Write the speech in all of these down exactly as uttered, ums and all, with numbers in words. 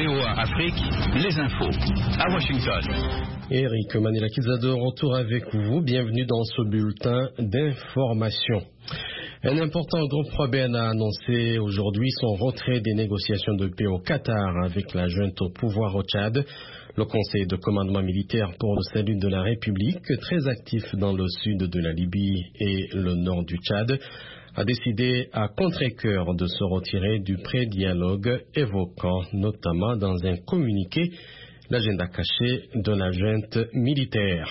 V O A Afrique, les infos à Washington. Eric Manilakizade, retour avec vous. Bienvenue dans ce bulletin d'information. Un important groupe rebelle a annoncé aujourd'hui son retrait des négociations de paix au Qatar avec la junte au pouvoir au Tchad. Le Conseil de commandement militaire pour le salut de la République, très actif dans le sud de la Libye et le nord du Tchad, a décidé à contre-cœur de se retirer du pré-dialogue, évoquant notamment dans un communiqué l'agenda caché de la junte militaire.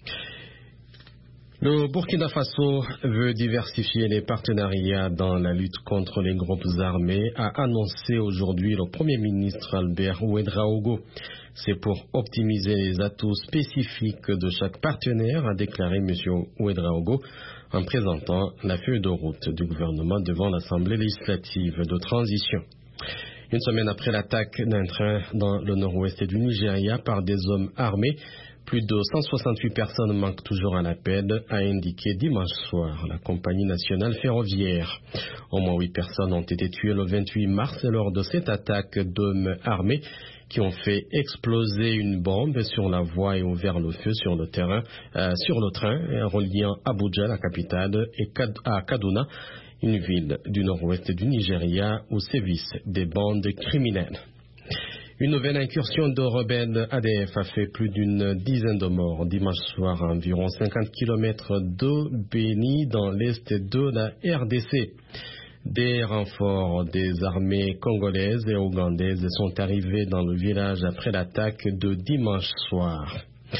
Le Burkina Faso veut diversifier les partenariats dans la lutte contre les groupes armés, a annoncé aujourd'hui le Premier ministre Albert Ouedraogo. C'est pour optimiser les atouts spécifiques de chaque partenaire, a déclaré M. Ouedraogo en présentant la feuille de route du gouvernement devant l'Assemblée législative de transition. Une semaine après l'attaque d'un train dans le nord-ouest du Nigeria par des hommes armés, plus de cent soixante-huit personnes manquent toujours à l'appel, a indiqué dimanche soir la compagnie nationale ferroviaire. Au moins huit personnes ont été tuées le vingt-huit mars lors de cette attaque d'hommes armés qui ont fait exploser une bombe sur la voie et ouvert le feu sur le terrain, euh, sur le train euh, reliant Abuja, la capitale, et Kad- à Kaduna, une ville du nord-ouest du Nigeria où sévissent des bandes criminelles. Une nouvelle incursion de rebelles A D F a fait plus d'une dizaine de morts dimanche soir à environ cinquante kilomètres de Beni dans l'est de la R D C. Des renforts des armées congolaises et ougandaises sont arrivés dans le village après l'attaque de dimanche soir.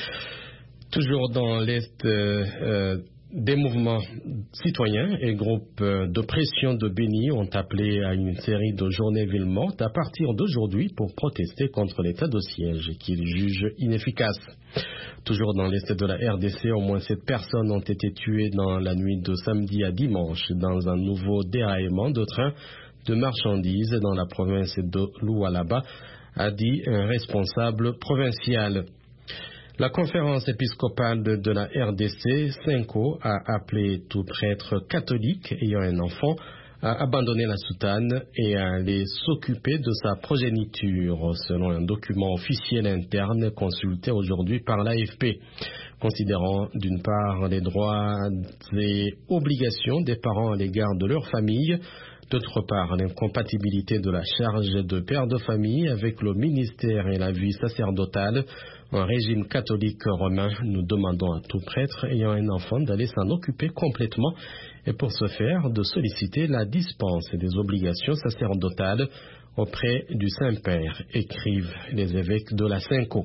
Toujours dans l'est, euh, euh, des mouvements citoyens et groupes de pression de Beni ont appelé à une série de journées villes mortes à partir d'aujourd'hui pour protester contre l'état de siège qu'ils jugent inefficace. Toujours dans l'est de la R D C, au moins sept personnes ont été tuées dans la nuit de samedi à dimanche dans un nouveau déraillement de train de marchandises dans la province de Lualaba, a dit un responsable provincial. La conférence épiscopale de la R D C, Cinco, a appelé tout prêtre catholique ayant un enfant à abandonner la soutane et à aller s'occuper de sa progéniture, selon un document officiel interne consulté aujourd'hui par l'A F P. Considérant d'une part les droits et obligations des parents à l'égard de leur famille, d'autre part l'incompatibilité de la charge de père de famille avec le ministère et la vie sacerdotale, un régime catholique romain, nous demandons à tout prêtre ayant un enfant d'aller s'en occuper complètement et pour ce faire de solliciter la dispense des obligations sacerdotales auprès du Saint-Père, écrivent les évêques de la Cinco.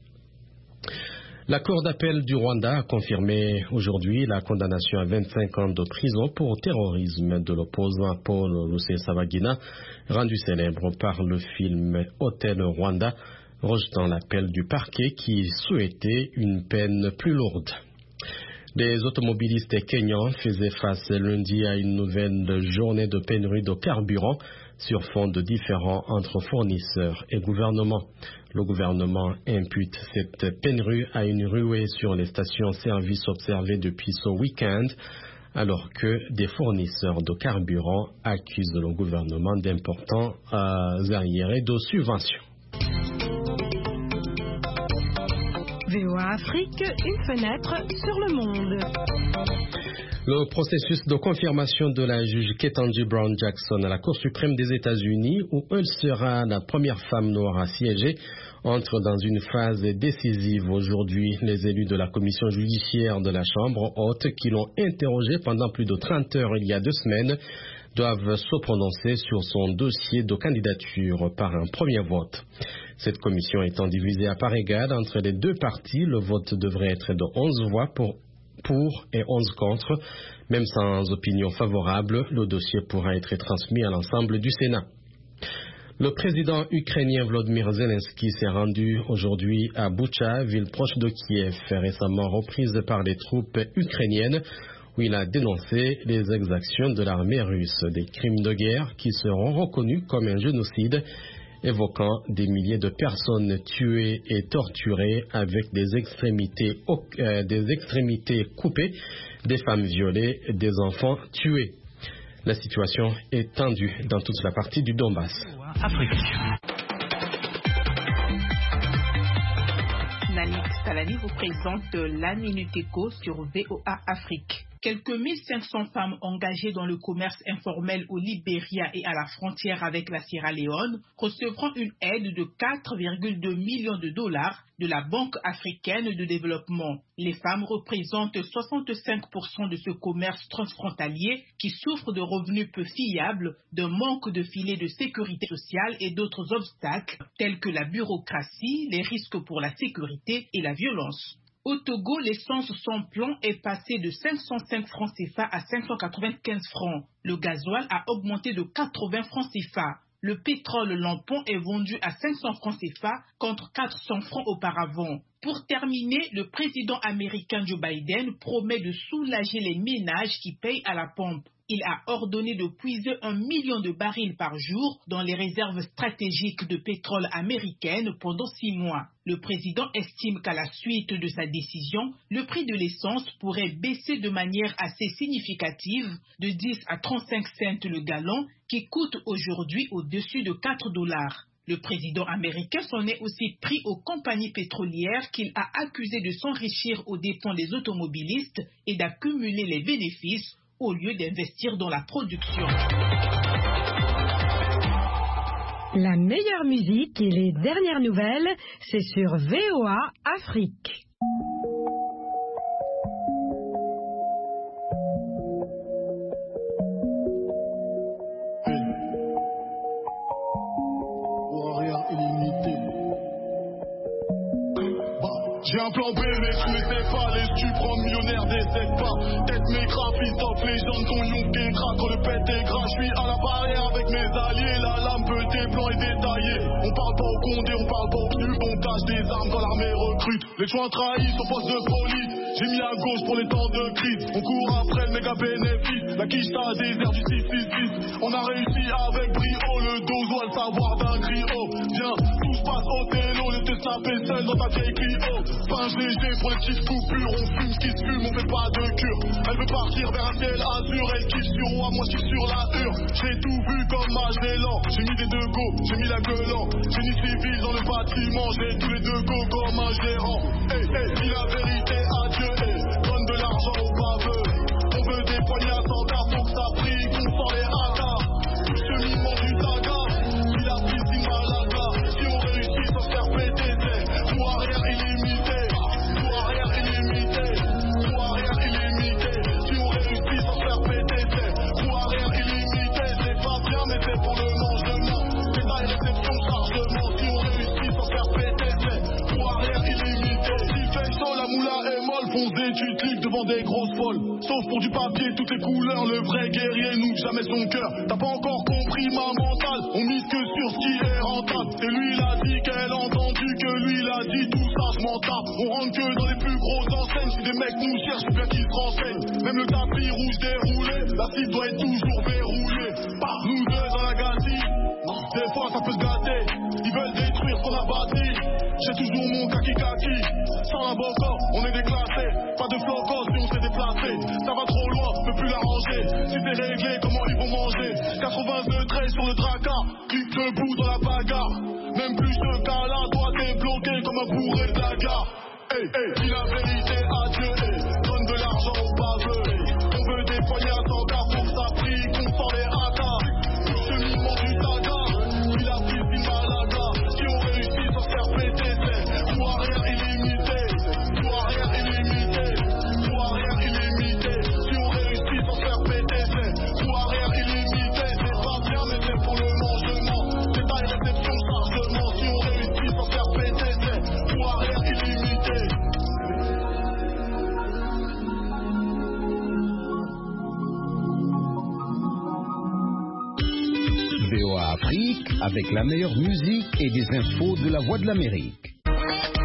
La Cour d'appel du Rwanda a confirmé aujourd'hui la condamnation à vingt-cinq ans de prison pour terrorisme de l'opposant Paul Rusesabagina, rendu célèbre par le film Hôtel Rwanda, rejetant l'appel du parquet qui souhaitait une peine plus lourde. Les automobilistes kenyans faisaient face lundi à une nouvelle journée de pénurie de carburant sur fond de différends entre fournisseurs et gouvernements. Le gouvernement impute cette pénurie à une ruée sur les stations-service observées depuis ce week-end, alors que des fournisseurs de carburant accusent le gouvernement d'importants euh, arriérés de subventions. V O A Afrique, une fenêtre sur le monde. Le processus de confirmation de la juge Ketanji Brown Jackson à la Cour suprême des États-Unis, où elle sera la première femme noire à siéger, entre dans une phase décisive aujourd'hui. Les élus de la commission judiciaire de la Chambre haute, qui l'ont interrogée pendant plus de trente heures il y a deux semaines, doivent se prononcer sur son dossier de candidature par un premier vote. Cette commission étant divisée à part égale entre les deux parties, le vote devrait être de onze voix pour pour et onze contre. Même sans opinion favorable, le dossier pourra être transmis à l'ensemble du Sénat. Le président ukrainien Volodymyr Zelensky s'est rendu aujourd'hui à Boutcha, ville proche de Kiev, récemment reprise par les troupes ukrainiennes, où il a dénoncé les exactions de l'armée russe, des crimes de guerre qui seront reconnus comme un génocide, évoquant des milliers de personnes tuées et torturées avec des extrémités, euh, des extrémités coupées, des femmes violées, des enfants tués. La situation est tendue dans toute la partie du Donbass. Afrique. Mélanie vous présente la Minute Éco sur V O A Afrique. Quelques mille cinq cents femmes engagées dans le commerce informel au Libéria et à la frontière avec la Sierra Leone recevront une aide de quatre virgule deux millions de dollars de la Banque africaine de développement. Les femmes représentent soixante-cinq pour cent de ce commerce transfrontalier qui souffre de revenus peu fiables, d'un manque de filets de sécurité sociale et d'autres obstacles tels que la bureaucratie, les risques pour la sécurité et la violence. Au Togo, l'essence sans plomb est passée de cinq cent cinq francs C F A à cinq cent quatre-vingt-quinze francs. Le gasoil a augmenté de quatre-vingts francs C F A. Le pétrole lampon est vendu à cinq cents francs C F A contre quatre cents francs auparavant. Pour terminer, le président américain Joe Biden promet de soulager les ménages qui payent à la pompe. Il a ordonné de puiser un million de barils par jour dans les réserves stratégiques de pétrole américaines pendant six mois. Le président estime qu'à la suite de sa décision, le prix de l'essence pourrait baisser de manière assez significative de dix à trente-cinq cents le gallon, qui coûte aujourd'hui au-dessus de quatre dollars. Le président américain s'en est aussi pris aux compagnies pétrolières qu'il a accusées de s'enrichir aux dépens des automobilistes et d'accumuler les bénéfices au lieu d'investir dans la production. La meilleure musique et les dernières nouvelles, c'est sur V O A Afrique. J'ai un plan B, mais je ne sais pas, les stupres millionnaires décèdent pas. Tête mes graphistes, top légende, ton yonk et gras, quand le pète est gras, je suis à la barrière avec mes alliés, la lame petée, blanc et détaillé. On parle pas au condé, on parle pas au cul, on cache des armes quand l'armée recrute. Les joints trahissent au poste de police, j'ai mis à gauche pour les temps de crise. On court après le méga bénéfice, la quiche à désert du six six six. On a réussi avec brio, le dos doit le savoir d'un griot. Viens, tout se passe au télo, ne te snapper seul dans ta vieille Clio. Pince léger pour les petites coupures, on fume ce qui se fume, on fait pas de cure. Elle veut partir vers un ciel azur, elle kiffe sur moi, moi je kiffe sur la hure. J'ai tout vu comme Magellan, j'ai mis des deux go, j'ai mis la gueule en. Génie civil dans le bâtiment, j'ai tous les deux go comme un gérant. Hey, hey, dis la vérité à Dieu, hey, donne de l'argent aux baveux. On veut des poignées à cent cartes, faut que ça brille, qu'on sent les haka. Cheminement du saga, si la piscine Malaga. Si on réussit sans faire péter, c'est tout arrière illimité. Tout arrière illimité. Tout arrière illimité. Si on réussit sans faire péter, c'est tout arrière illimité. C'est pas bien, mais c'est pour le mangement. Détail, réception, chargement. Si on réussit sans faire péter, c'est tout arrière illimité. Si fait chaud, la moula est molle, fonce des tutules devant des grosses folles. Sauf pour du papier, toutes les couleurs, le vrai guerrier n'ouvre jamais son cœur. T'as pas encore compris ma mentale, on mise que sur ce qui est rentable. Et lui il a dit qu'elle a entendu, que lui il a dit tout ça, je m'en tape. On rentre que dans les plus grosses enseignes, si des mecs nous cherchent, faut bien qu'ils se renseignent. Même le tapis rouge déroulé, la cible doit être toujours verrouillée. Par nous deux dans la gâchis, des fois ça peut se gâter. Ils veulent détruire ce qu'on a bâti. J'ai toujours mon kaki kaki, sans la boca, on est déclassé. Pas de flocos si on s'est déplacé. Ça va trop loin, on peut plus l'arranger. Si c'est réglé, comment ils vont manger? quatre-vingt-deux traits sur le dracard, clique debout dans la bagarre. Même plus de cas là, toi t'es bloqué comme un bourré de la gare. Hey, hey, dis la vérité à Dieu, hey, donne de l'argent aux baveux. On veut des poignées à cent cartes pour que ça brille, qu'on sent les haka. Cheminement du saga, si la piscine Malaga. Si on réussit sans faire péter, c'est tout arrière illimité. Tout arrière illimité. Tout arrière illimité. Si on réussit sans faire péter, c'est tout arrière illimité. C'est pas bien, mais c'est pour le mangement. Détail, réception, chargement. Si on réussit sans faire péter, c'est tout arrière illimité. V O A Afrique avec la meilleure musique et des infos de la Voix de l'Amérique.